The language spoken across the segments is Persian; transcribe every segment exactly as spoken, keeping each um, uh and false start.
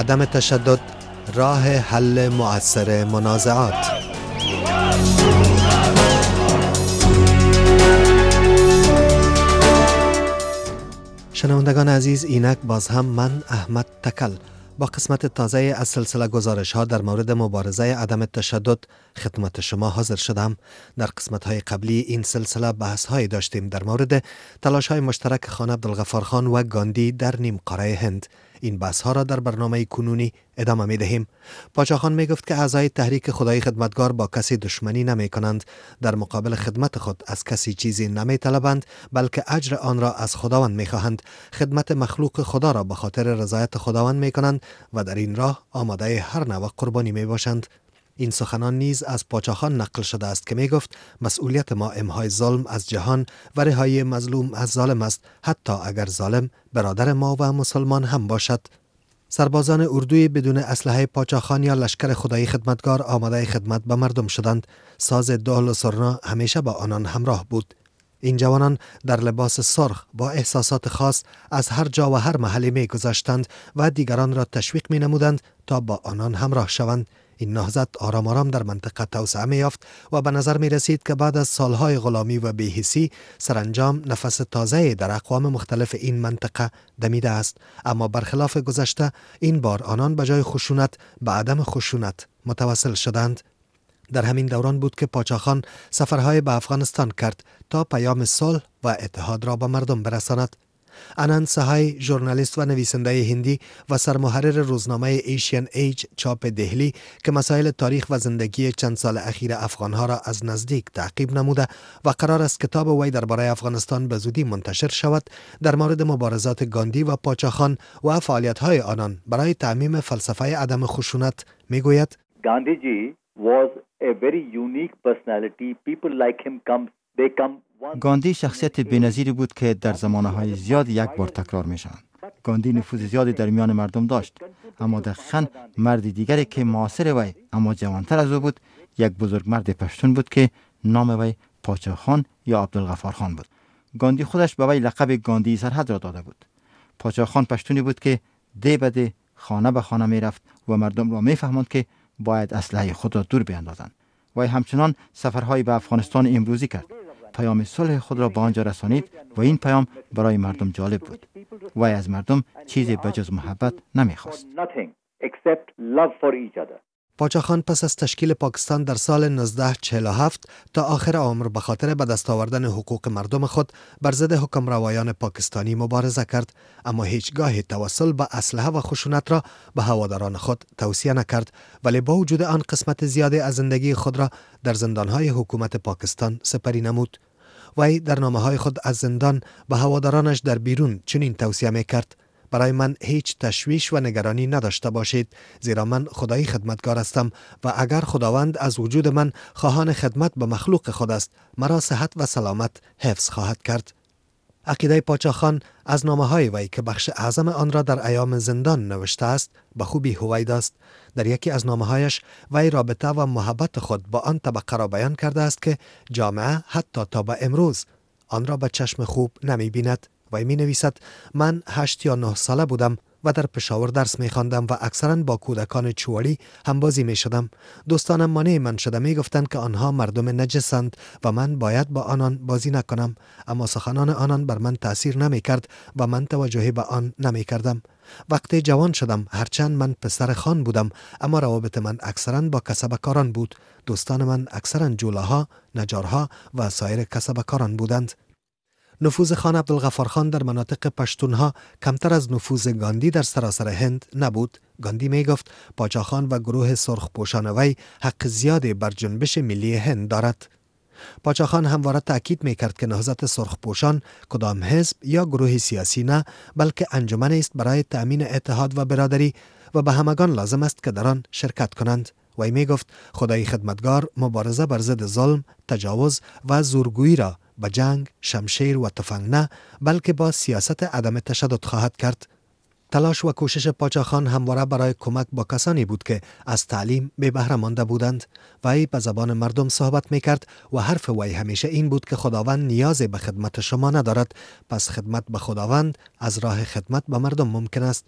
عدم تشدد راه حل مؤثر منازعات. شنوندگان عزیز، اینک باز هم من احمد تکل با قسمت تازه از سلسله گزارش ها در مورد مبارزه عدم تشدد خدمت شما حاضر شدم. در قسمت های قبلی این سلسله بحث های داشتیم در مورد تلاش های مشترک خان عبدالغفارخان و گاندی در نیم قاره هند. این بحث ها را در برنامه کنونی ادامه می دهیم. پاچا خان می گفت که اعضای تحریک خدای خدمتگار با کسی دشمنی نمی کنند، در مقابل خدمت خود از کسی چیزی نمی طلبند، بلکه اجر آن را از خداوند می خواهند. خدمت مخلوق خدا را به خاطر رضایت خداوند می کنند و در این راه آماده هر نوع قربانی می باشند. این سخنان نیز از پاچا خان نقل شده است که می گفت مسئولیت ما امهای ظلم از جهان و رهایی مظلوم از ظالم است، حتی اگر ظالم برادر ما و مسلمان هم باشد. سربازان اردوی بدون اسلحه پاچا خان یا لشکر خدای خدمتگار آماده خدمت به مردم شدند. ساز دهل و سرنا همیشه با آنان همراه بود. این جوانان در لباس سرخ با احساسات خاص از هر جا و هر محلی می گذشتند و دیگران را تشویق می نمودند تا با آنان همراه شوند. این نهضت آرام آرام در منطقه توسعه می یافت و به نظر می رسید که بعد از سالهای غلامی و بی‌حسی سرانجام نفس تازه در اقوام مختلف این منطقه دمیده است. اما برخلاف گذشته این بار آنان به جای خشونت به عدم خشونت متوسل شدند. در همین دوران بود که پاچا خان سفرهای به افغانستان کرد تا پیام صلح و اتحاد را به مردم برساند. انند سهای، ژورنالیست و نویسنده هندی و سرمحرر روزنامه ایشین ایج چاپ دهلی که مسائل تاریخ و زندگی چند سال اخیر افغانها را از نزدیک تعقیب نموده و قرار است کتاب وی درباره افغانستان به زودی منتشر شود، در مورد مبارزات گاندی و پاچا خان و فعالیت‌های آنان برای تعمیم فلسفه عدم خشونت میگوید: گاندی جی was a very unique personality. People like him come they come گاندی شخصیت بی‌نظیری بود که در زمانه‌های زیاد یک بار تکرار می‌شوند. گاندی نفوذ زیادی در میان مردم داشت، اما دقیقاً مرد دیگری که معاصر وی اما جوانتر از او بود، یک بزرگ مرد پشتون بود که نام وی پاچا خان یا عبدالغفار خان بود. گاندی خودش به وی لقب گاندی سرحد را داده بود. پاچا خان پشتونی بود که ده به ده خانه به خانه می‌رفت و مردم را می‌فهماند که باید اسلحه خود را دور بیاندازند. وی همچنان سفرهای به افغانستان امروزی کرد. پیام صلح خود را به آنجا رسانید و این پیام برای مردم جالب بود. وی از مردم چیزی بجز محبت نمیخواست. پاچا خان پس از تشکیل پاکستان در سال نوزده چهل و هفت تا آخر عمر به خاطر به دست آوردن حقوق مردم خود بر ضد حکمروایان پاکستانی مبارزه کرد، اما هیچگاه توسل به اسلحه و خشونت را به هواداران خود توصیه نکرد، ولی با وجود آن قسمت زیادی از زندگی خود را در زندانهای حکومت پاکستان سپری نمود. وی در نامه‌های خود از زندان به هوادارانش در بیرون چنین توصیه می‌کرد: برای من هیچ تشویش و نگرانی نداشته باشید، زیرا من خدای خدمتگار هستم و اگر خداوند از وجود من خواهان خدمت به مخلوق خود است، مرا صحت و سلامت حفظ خواهد کرد. عقیده پاچا خان از نامه‌های وی که بخش اعظم آن را در ایام زندان نوشته است به خوبی هویدا است. در یکی از نامه‌هایش وی رابطه و محبت خود با آن طبقه را بیان کرده است که جامعه حتی تا به امروز آن را به چشم خوب نمی بیند. وی می نویسد: من هشت یا نه ساله بودم و در پشاور درس می خواندم و اکثرا با کودکان چواری هم بازی می شدم. دوستانم مانع من شده، می گفتند که آنها مردم نجسند و من باید با آنان بازی نکنم، اما سخنان آنان بر من تأثیر نمی کرد و من توجهی به آن نمی کردم. وقتی جوان شدم، هرچند من پسر خان بودم، اما روابط من اکثرا با کسبکاران بود. دوستان من اکثرا جولاها، نجارها و سایر کسبکاران بودند. نفوذ خان عبدالغفارخان در مناطق پشتونها کمتر از نفوذ گاندی در سراسر هند نبود. گاندی می گفت پاچا خان و گروه سرخ پوشان وی حق زیادی بر جنبش ملی هند دارد. پاچا خان همواره تأکید می کرد که نهضت سرخ پوشان کدام حزب یا گروه سیاسی نه، بلکه انجمن است برای تأمین اتحاد و برادری و به همگان لازم است که در آن شرکت کنند. وی می گفت خدای خدمتگار مبارزه بر ضد ظلم، تجاوز و زورگویی را با جنگ، شمشیر و تفنگ نه، بلکه با سیاست عدم تشدد خواهد کرد. تلاش و کوشش پاچا خان همواره برای کمک با کسانی بود که از تعلیم بی بهره مانده بودند. وی به زبان مردم صحبت می کرد و حرف وی همیشه این بود که خداوند نیازی به خدمت شما ندارد، پس خدمت به خداوند از راه خدمت به مردم ممکن است.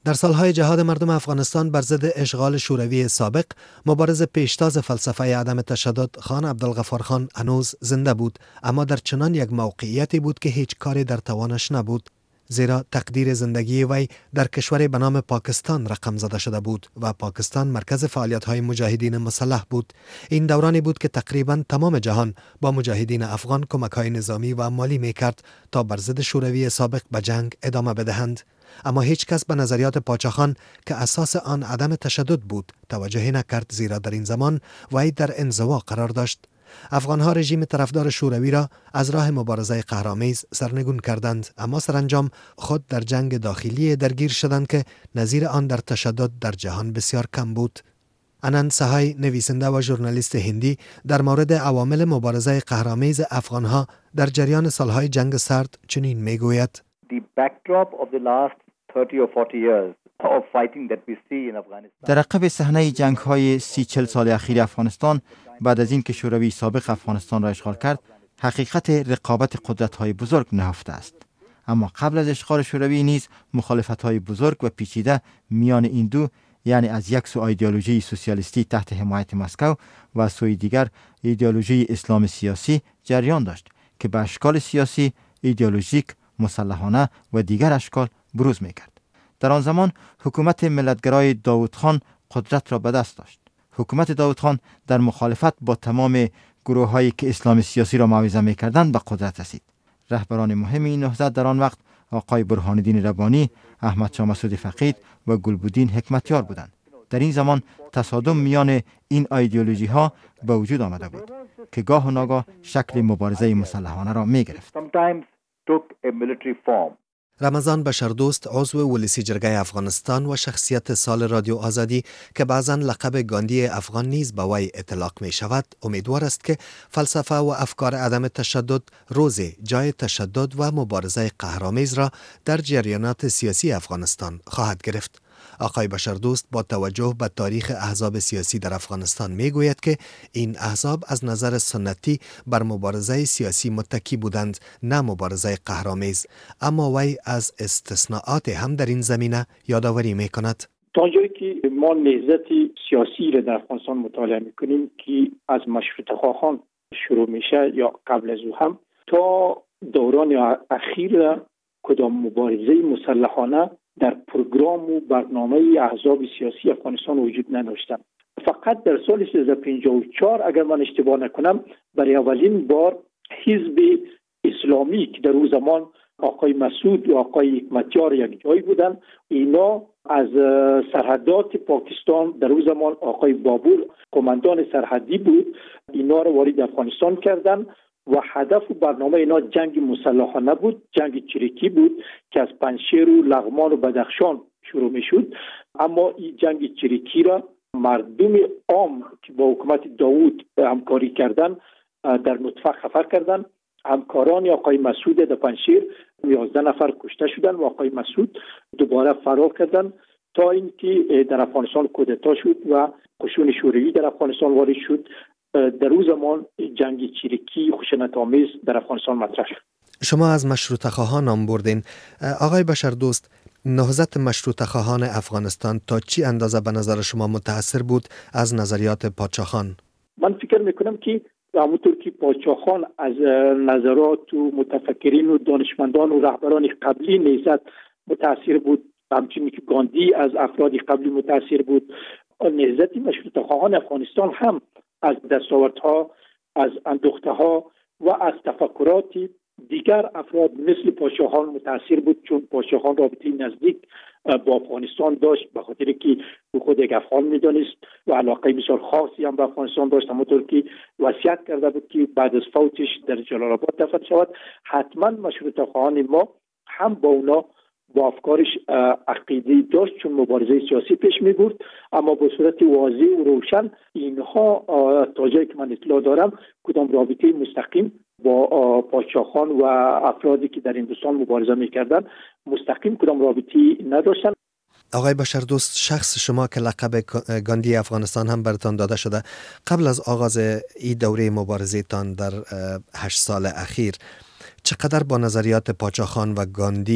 در سالهای جهاد مردم افغانستان بر ضد اشغال شوروی سابق، مبارز پیشتاز فلسفه عدم تشدد خان عبدالغفار خان هنوز زنده بود، اما در چنان یک موقعیتی بود که هیچ کاری در توانش نبود، زیرا تقدیر زندگی وی در کشوری به نام پاکستان رقم زده شده بود و پاکستان مرکز فعالیت‌های مجاهدین مسلح بود. این دورانی بود که تقریباً تمام جهان با مجاهدین افغان کمک‌های نظامی و مالی می‌کرد تا بر ضد شوروی سابق به جنگ ادامه بدهند. اما هیچ کس به نظریات پاچاخان که اساس آن عدم تشدد بود توجهی نکرد، زیرا در این زمان وی در انزوا قرار داشت. افغانها رژیم طرفدار شوروی را از راه مبارزه قهرآمیز سرنگون کردند، اما سرانجام خود در جنگ داخلی درگیر شدند که نظیر آن در تشدد در جهان بسیار کم بود. انند سهای، نویسنده و ژورنالیست هندی، در مورد عوامل مبارزه قهرآمیز افغانها در جریان سالهای جنگ سرد چنین میگوید: The backdrop of the last thirty or forty years of fighting that we see in Afghanistan. در عقب صحنه جنگ‌های سی چل سال اخیر افغانستان بعد از این که شوروی سابق افغانستان را اشغال کرد، حقیقت رقابت قدرت‌های بزرگ نهفته است. اما قبل از اشغال شوروی نیز مخالفت‌های بزرگ و پیچیده میان این دو، یعنی از یک سو ایدئولوژی سوسیالیستی تحت حمایت مسکو و از سوی دیگر ایدئولوژی اسلام سیاسی جریان داشت که به اشکال سیاسی، ایدئولوژیک، مسلحانه و دیگر اشکال بروز می‌کرد. در آن زمان حکومت ملتگرای داود خان قدرت را به دست داشت. حکومت داود خان در مخالفت با تمام گروه‌هایی که اسلام سیاسی را موعظه می‌کردند به قدرت رسید. رهبران مهم این نهضت در آن وقت آقای برهان الدین ربانی، احمد شاه مسعود فقید و گلبدین حکمتیار بودند. در این زمان تصادم میان این ایدئولوژی ها به وجود آمده بود که گاه و ناگاه شکل مبارزه مسلحانه را می گرفت. رمضان بشردوست، عضو ولسی جرگه افغانستان و شخصیت سال رادیو آزادی که بعضاً لقب گاندی افغان نیز به وی اطلاق می شود، امیدوار است که فلسفه و افکار عدم تشدد روزی جای تشدد و مبارزه قهرآمیز را در جریانات سیاسی افغانستان خواهد گرفت. آقای بشردوست با توجه به تاریخ احزاب سیاسی در افغانستان می گوید که این احزاب از نظر سنتی بر مبارزه سیاسی متکی بودند، نه مبارزه قهرآمیز، اما وی از استثناءات هم در این زمینه یادآوری می کند. تا جایی که ما نهضت سیاسی را در افغانستان مطالعه می کنیم که از مشروطه خواهان شروع میشه یا قبل از او هم تا دوران اخیر کدام مبارزه مسلحانه در پروگرام و برنامه احزاب سیاسی افغانستان وجود نداشتند. فقط در سال سیزده پنجاه و چهار اگر من اشتباه نکنم برای اولین بار حزب اسلامی که در اون زمان آقای مسعود و آقای حکمتیار یک جایی بودند، اینا از سرحدات پاکستان در اون زمان آقای بابور کماندان سرحدی بود، اینا رو وارد افغانستان کردند و هدف و برنامه اینا جنگ مسلحانه بود، جنگ چریکی بود که از پنجشیر و لغمان و بدخشان شروع می شد. اما این جنگ چریکی را مردم عام که با حکومت داوود همکاری کردن در نطفه خفر کردن. همکاران آقای مسعود در پنجشیر یازده نفر کشته شدن و آقای مسعود دوباره فرار کردن تا اینکه در افغانستان کودتا شد و قشون شوروی در افغانستان وارد شد. در اون زمان جنگ چریکی خشونت‌آمیز در افغانستان مطرح شد. شما از مشروطه خواهان نام بردین. آقای بشردوست، نهضت مشروطه خواهان افغانستان تا چی اندازه به نظر شما متأثر بود از نظریات پاچاخان؟ من فکر میکنم که همونطور که پاچاخان از نظرات و متفکرین و دانشمندان و رهبران قبلی نهضت متأثر بود، همچنین که گاندی از افراد قبلی متأثر بود، نهضت مشروطه خواهان افغانستان هم از دستاوردها، از اندوخته‌ها و از تفکرات دیگر افراد مثل پاچاخان متأثر بود، چون پاچاخان رابطه نزدیک با افغانستان داشت به خاطر که خود یک افغان می‌دانست و علاقه بسیار خاصی هم به افغانستان داشت، همونطور که وصیت کرده بود که بعد از فوتش در جلال آباد دفن شود. حتما مشروطه خواهان ما هم با اونا با افکارش عقیده داشت، چون مبارزه سیاسی پیش می برد، اما به صورت واضح و روشن اینها تا جایی که من اطلاع دارم کدام رابطه مستقیم با پاچاخان و افرادی که در هندوستان مبارزه می کردن مستقیم کدام رابطه نداشتن. آقای بشردوست، شخص شما که لقب گاندی افغانستان هم برتان داده شده، قبل از آغاز این دوره مبارزه تان در هشت سال اخیر چقدر با نظریات پاچاخان و گاندی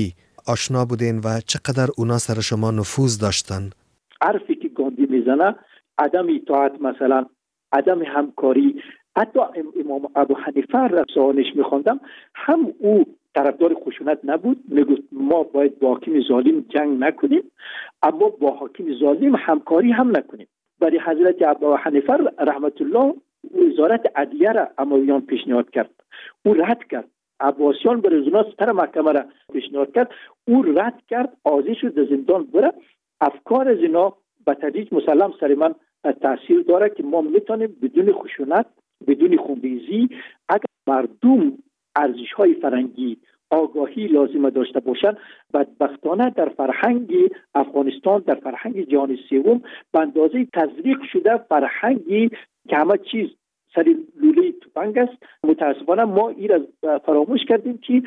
آشنا بودین و چقدر اونا سر شما نفوذ داشتن؟ حرفی که گاندی میزنه عدم اطاعت، مثلا عدم همکاری. حتی امام ابو حنیفه را سوانش میخوندم، هم او طرفدار خشونت نبود، میگفت ما باید با حاکم ظالم جنگ نکنیم اما با حاکم ظالم همکاری هم نکنیم. برای حضرت ابو حنیفه رحمت الله وزارت عدلیه را امویان پیشنهاد کرد، او رد کرد. عباسیان به رزونانس سر محکمه را پیشنهاد کرد، او رد کرد، آزی شد در زندان بره. افکار از اینا به تدریج مسلم سر من تاثیر داره که ما میتونیم بدون خشونت، بدون خونریزی، اگر مردم ارزش های فرهنگی آگاهی لازم داشته باشند، بدبختانه در فرهنگ افغانستان، در فرهنگ جهان سوم به اندازه تزریق شده فرهنگی که همه چیز سر لوله توپنگ است. متاسفانه ما این را فراموش کردیم که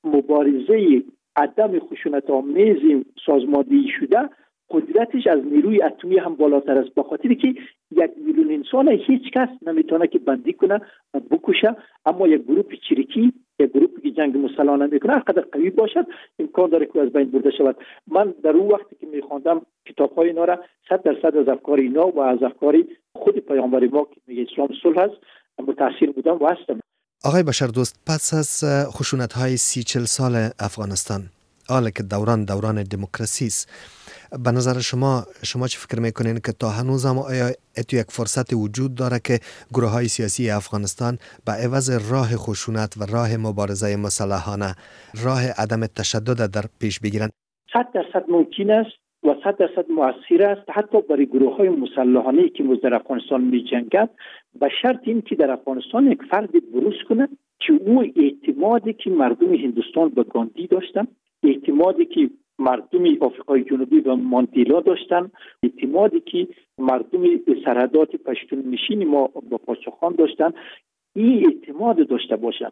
مبارزه عدم خشونت آمیز سازماندهی شده قدرتش از نیروی اتمی هم بالاتر است، به خاطر که یک میلیون انسان هیچ کس نمیتونه که بندی کنه بکشه، اما یک گروه چریکی، یک گروه که جنگ مسلحانه میکنه هر قدر قوی باشد امکان داره که از بین برده شود. من در اون وقتی که میخواندم کتاب‌های اینا را صد درصد از افکار اینا و از افکار خود پیامبر ما که میگه اسلام صلح است متاثر بودم و هستم. آقای بشردوست، پس از خشونت‌های سی چل سال افغانستان، حالا که دوران دوران دموکراسی است، به نظر شما شما چه فکر میکنین که تا هنوز هم آیا اتو یک فرصت وجود داره که گروه های سیاسی افغانستان به عوض راه خشونت و راه مبارزه مسلحانه راه عدم تشدد در پیش بگیرن؟ صد درصد ممکن است و صد درصد مؤثر است، حتی برای گروه های مسلحانه که در افغانستان می جنگند، به شرط این که در افغانستان یک فرد بروز کنه که او اعتمادی که مردم هندوستان به گاندی داشتن، اعتمادی که مردم آفریقای جنوبی و ماندیلا داشتن، اعتمادی که مردم سرحدات پشتون نشین ما با پاچاخان داشتن، این اعتماد داشته باشند.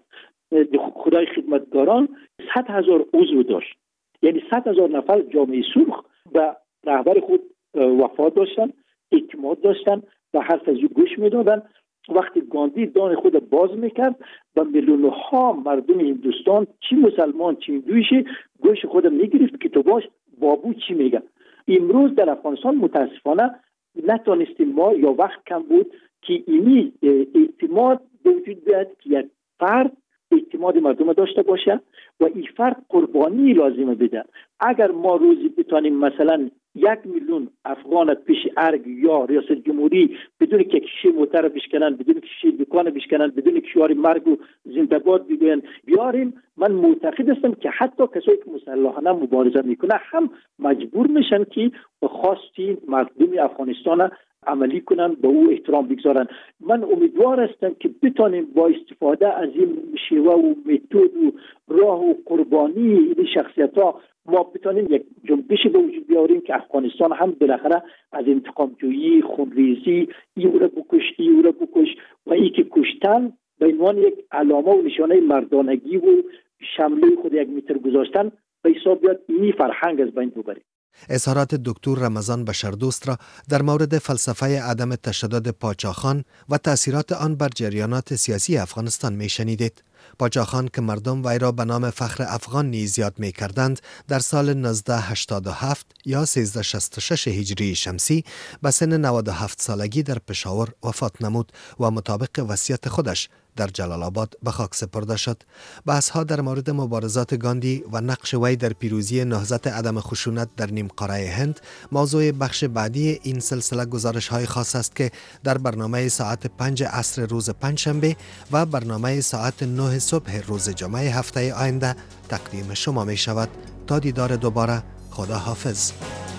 خدای خدمتگاران صد هزار عضو داشت، یعنی صد هزار نفر جامعه سرخ به رهبر خود وفا داشتن، اعتماد داشتن و حرف از او گوش میدادن. وقتی گاندی دان خود باز میکرد و میلیون ها مردم هندوستان، چی مسلمان چی هندویشی، گوش خود میگرفت که تو باش بابو چی میگه. امروز در افغانستان متاسفانه نتونستیم ما، یا وقت کم بود که اینی اعتماد وجود بیاد که یک فرد اعتماد مردم داشته باشه و این فرد قربانی لازمه بده. اگر ما روزی بتانیم مثلا یک میلیون افغان پیش ارگ یا ریاست جمهوری بدون که کشی موتر بشکنن، بدون که کشی دکان بشکنن، بدون که شعار مرگ و زنده باد بگوین بیاریم، من معتقد هستم که حتی کسایی که مسلحانه مبارزه میکنه هم مجبور میشن که به خواستی مردم افغانستان عملی کنن، به او احترام بگذارن. من امیدوار هستم که بتانیم با استفاده از این شیوه و متد و راه و قربانی این شخصیت ها ما بتانیم یک جنبش به وجود بیاریم که افغانستان هم بالاخره از انتقام جویی، خونریزی، ای او را بکش ای او را بکش و ای که کشتن به عنوان یک علامه و نشانه مردانگی و شمله خود یک متر گذاشتن به حساب بیاد، این فرهنگ از بین ببریم. اظهارات دکتر رمضان بشردوست را در مورد فلسفه عدم تشدد پاچاخان و تأثیرات آن بر جریانات سیاسی افغانستان می شنیدید. پاچاخان که مردم وی را به نام فخر افغان نیز یاد می کردند، در سال نوزده هشتاد و هفت یا سیزده شصت و شش هجری شمسی به سن نود و هفت سالگی در پشاور وفات نمود و مطابق وصیت خودش در جلال آباد به خاک سپرده شد. بحث‌ها در مورد مبارزات گاندی و نقش وی در پیروزی نهضت عدم خشونت در نیم قاره هند موضوع بخش بعدی این سلسله گزارش‌های خاص است که در برنامه ساعت پنج عصر روز پنجشنبه و برنامه ساعت نه صبح روز جمعه هفته آینده تقدیم شما می شود. تا دیدار دوباره، خدا حافظ.